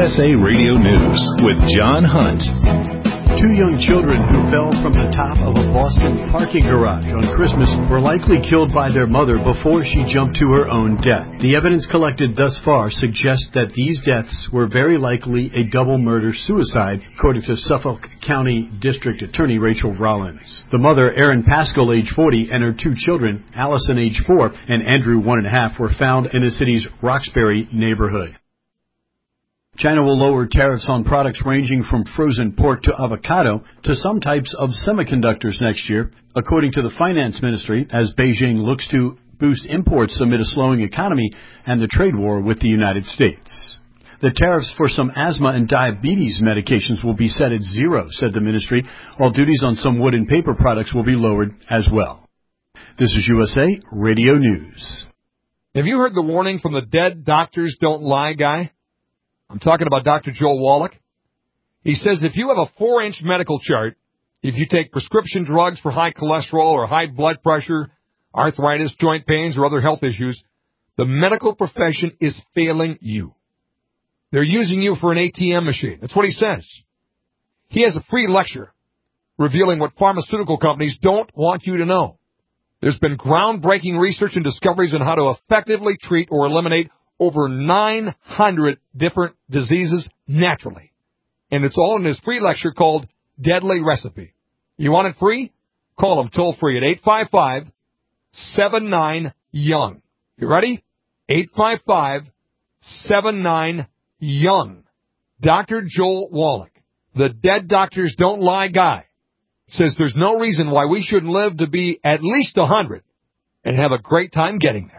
USA Radio News with John Hunt. Two young children who fell from the top of a Boston parking garage on Christmas were likely killed by their mother before she jumped to her own death. The evidence collected thus far suggests that these deaths were very likely a double murder-suicide, according to Suffolk County District Attorney Rachel Rollins. The mother, Erin Pascal, age 40, and her two children, Allison, age 4, and Andrew, 1.5, were found in the city's Roxbury neighborhood. China will lower tariffs on products ranging from frozen pork to avocado to some types of semiconductors next year, according to the finance ministry, as Beijing looks to boost imports amid a slowing economy and the trade war with the United States. The tariffs for some asthma and diabetes medications will be set at 0, said the ministry, while duties on some wood and paper products will be lowered as well. This is USA Radio News. Have you heard the warning from the dead doctors don't lie guy? I'm talking about Dr. Joel Wallach. He says if you have a 4-inch medical chart, if you take prescription drugs for high cholesterol or high blood pressure, arthritis, joint pains, or other health issues, the medical profession is failing you. They're using you for an ATM machine. That's what he says. He has a free lecture revealing what pharmaceutical companies don't want you to know. There's been groundbreaking research and discoveries on how to effectively treat or eliminate over 900 different diseases naturally. And it's all in his free lecture called Deadly Recipe. You want it free? Call him toll free at 855-79-YOUNG. You ready? 855-79-YOUNG. Dr. Joel Wallach, the dead doctors don't lie guy, says there's no reason why we shouldn't live to be at least 100 and have a great time getting there.